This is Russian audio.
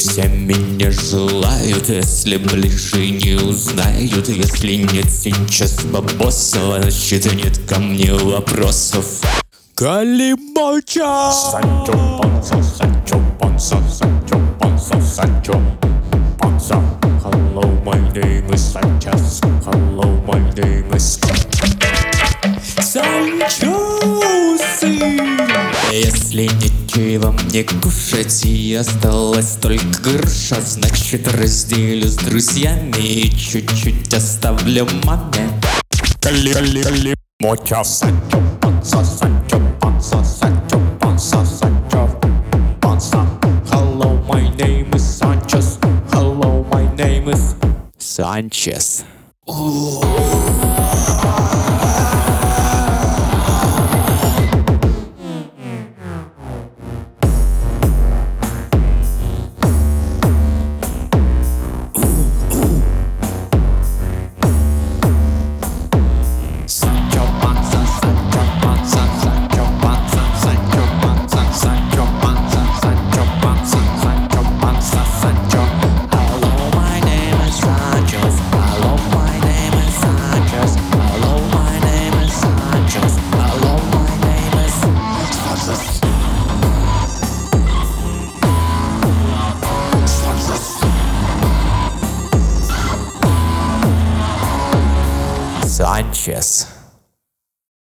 все меня желают, если ближе не узнают. Если нет сейчас бабосова, значит нет ко мне вопросов. Калибоча! Санчо Панса, Санчо Панса, Санчо Панса, Санчо Панса. Hello, my name is Sanchez. Hello, my name is Санчосы. Если нечего мне кушать и осталась только груша, значит разделю с друзьями и чуть-чуть оставлю маме. Кали-кали-кали-моча. Санчо Панса, Санчо Панса, Санчо Панса, Санчо Панса. Hello, my name is Sanchez. Hello, my name is Sanchez. Sanchez.